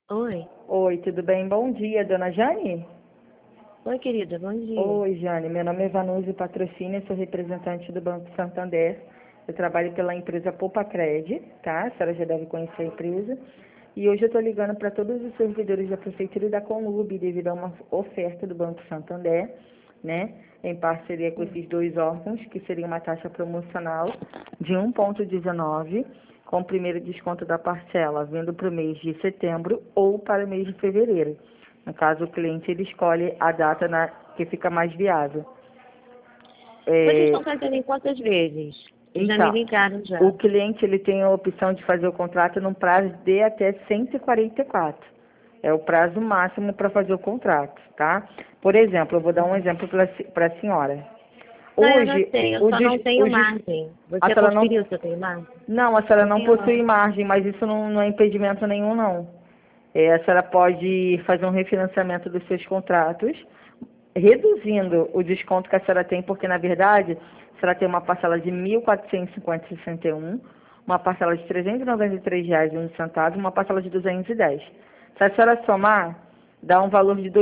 Oi. Oi, tudo bem? Bom dia, dona Jane? Oi, querida, bom dia. Oi, Jane. Meu nome é Vanusa Patrocínio, sou representante do Banco Santander. Eu trabalho pela empresa Poupa-Cred, tá? A senhora já deve conhecer a empresa. E hoje eu estou ligando para todos os servidores da Prefeitura e da Conlub, devido a uma oferta do Banco Santander, né? Em parceria com esses dois órgãos, que seria uma taxa promocional de 1,19, com o primeiro desconto da parcela vindo para o mês de setembro ou para o mês de fevereiro. No caso, o cliente ele escolhe a data que fica mais viável. Vocês É, estão fazendo em quantas vezes? Já me então, ligaram já. o cliente ele tem a opção de fazer o contrato num prazo de até 144. É o prazo máximo para fazer o contrato, tá? Por exemplo, eu vou dar um exemplo para a senhora. Não, eu já Hoje, sei, eu só não tenho margem. a Você senhora não, conferiu se eu tenho margem? não, a senhora Não não tenho possui margem. margem, mas isso não é impedimento nenhum, não. A senhora pode fazer um refinanciamento dos seus contratos, reduzindo o desconto que a senhora tem, porque, na verdade, a senhora tem uma parcela de R$ 1.450,61, uma parcela de R$ 393,01 e uma parcela de 210. Se a senhora somar, dá um valor de R$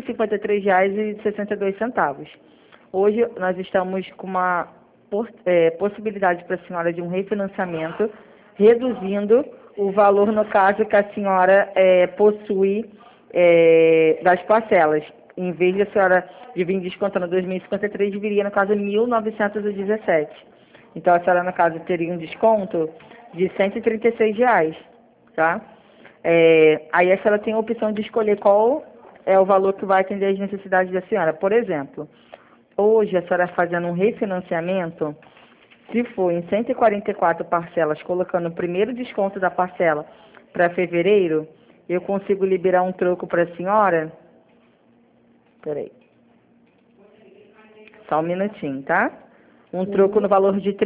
2.053,62. Hoje, nós estamos com uma possibilidade para a senhora de um refinanciamento, reduzindo o valor, no caso, que a senhora possui das parcelas. Em vez de a senhora de vir descontando 2.053, viria, no caso, 1.917. Então, a senhora, no caso, teria um desconto de R$ 136, tá? Aí a senhora tem a opção de escolher qual é o valor que vai atender às necessidades da senhora. Por exemplo, hoje a senhora fazendo um refinanciamento, se for em 144 parcelas, colocando o primeiro desconto da parcela para fevereiro, eu consigo liberar um troco para a senhora. Peraí, só um minutinho, tá? Um troco no valor de R$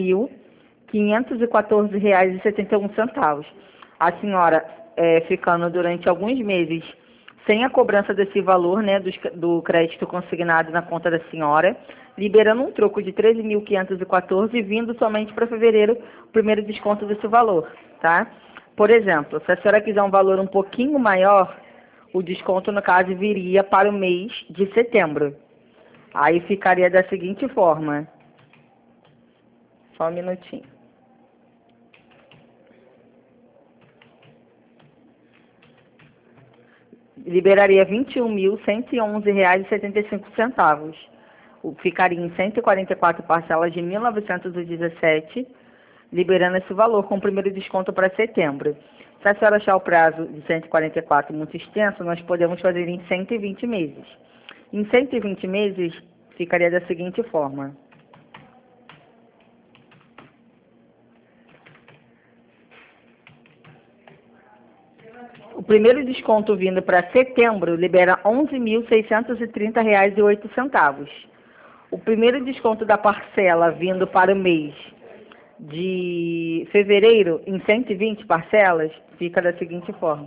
13.514,71. A senhora, ficando durante alguns meses sem a cobrança desse valor, né, do crédito consignado na conta da senhora, liberando um troco de R$ 13.514 e vindo somente para fevereiro o primeiro desconto desse valor, tá? Por exemplo, se a senhora quiser um valor um pouquinho maior, o desconto, no caso, viria para o mês de setembro. Aí ficaria da seguinte forma. Só um minutinho. Liberaria R$ 21.111,75. Ficaria em 144 parcelas de 1.917, liberando esse valor com o primeiro desconto para setembro. Se a senhora achar o prazo de 144 muito extenso, nós podemos fazer em 120 meses. Em 120 meses, ficaria da seguinte forma. O primeiro desconto vindo para setembro libera R$ 11.630,08. O primeiro desconto da parcela vindo para o mês de fevereiro, em 120 parcelas, fica da seguinte forma.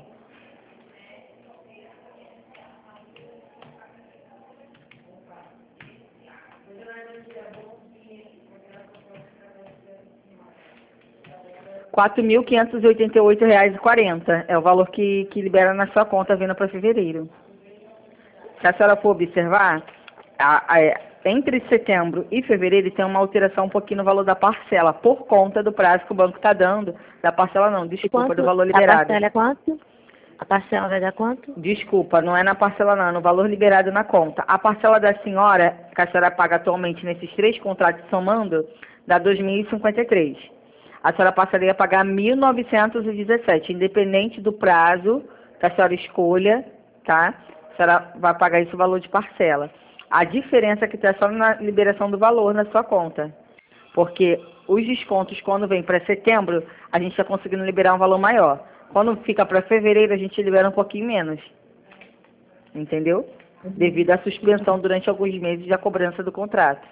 R$ 4.588,40 é o valor que libera na sua conta vindo para fevereiro. Se a senhora for observar, entre setembro e fevereiro tem uma alteração um pouquinho no valor da parcela, por conta do prazo que o banco está dando, da parcela não, desculpa, do Quanto? valor A liberado. parcela é quanto? A parcela vai dar quanto? Desculpa, não é na parcela não, é no valor liberado na conta. A parcela da senhora, que a senhora paga atualmente nesses três contratos somando, dá 2.053. A senhora passaria a pagar 1.917, independente do prazo que a senhora escolha, tá? A senhora vai pagar esse valor de parcela. A diferença é que está só na liberação do valor na sua conta. Porque os descontos, quando vem para setembro, a gente está conseguindo liberar um valor maior. Quando fica para fevereiro, a gente libera um pouquinho menos. Entendeu? Devido à suspensão durante alguns meses da cobrança do contrato.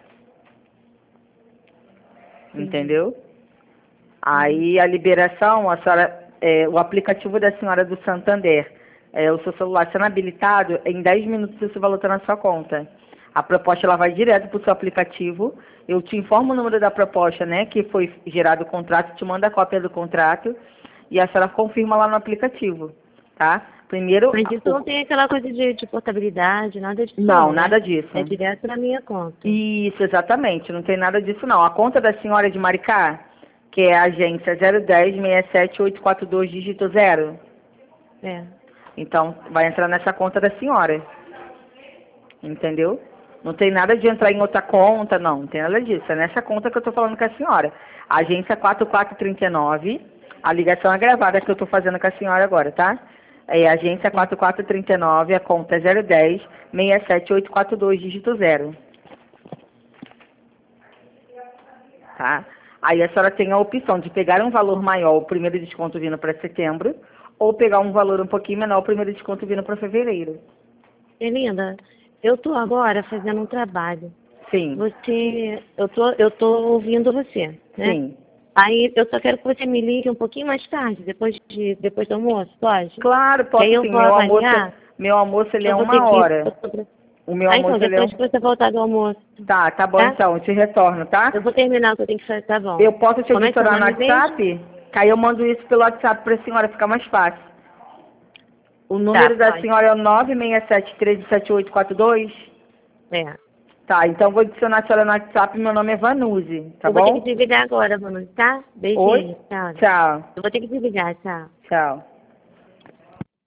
Entendeu? Aí a liberação, a senhora, o aplicativo da senhora do Santander, o seu celular sendo habilitado, em 10 minutos esse valor está na sua conta. A proposta ela vai direto para o seu aplicativo. Eu te informo o número da proposta, né, que foi gerado o contrato, te mando a cópia do contrato e a senhora confirma lá no aplicativo. tá? Primeiro... Mas isso não tem aquela coisa de portabilidade, nada disso. Não, né? nada disso. É direto na minha conta. Isso, exatamente. Não tem nada disso, não. A conta da senhora de Maricá, que é a agência 010-67842, dígito 0. É. Então, vai entrar nessa conta da senhora. Entendeu? Não tem nada de entrar em outra conta, não tem nada disso. É nessa conta que eu estou falando com a senhora. Agência 4439, a ligação é gravada que eu estou fazendo com a senhora agora, tá? É agência 4439, a conta é 010-67842, dígito 0. Tá? Aí a senhora tem a opção de pegar um valor maior, o primeiro desconto vindo para setembro, ou pegar um valor um pouquinho menor, o primeiro desconto vindo para fevereiro. Linda, eu tô agora fazendo um trabalho. Sim. Eu tô ouvindo você, né? Sim. Aí eu só quero que você me ligue um pouquinho mais tarde, depois do almoço, pode? Claro, posso aí eu sim. vou avaliar. Meu almoço ele é Eu vou ter 1 que... hora. O meu almoço então, ele é depois que você voltar do almoço. Tá bom Tá? então, eu te retorno, tá? Eu vou terminar o que eu tenho que fazer, tá bom. Eu posso te Como é que é o adicionar no nome mesmo? WhatsApp? Que aí eu mando isso pelo WhatsApp pra senhora, ficar mais fácil. O número da pode. senhora é o 967137842? É. Tá, então vou adicionar a senhora no WhatsApp, meu nome é Vanuzi, tá eu bom? vou ter que desligar agora, Manu, tá? Beijinho, Oi? tchau. Tchau. Eu vou ter que desligar, tchau. Tchau.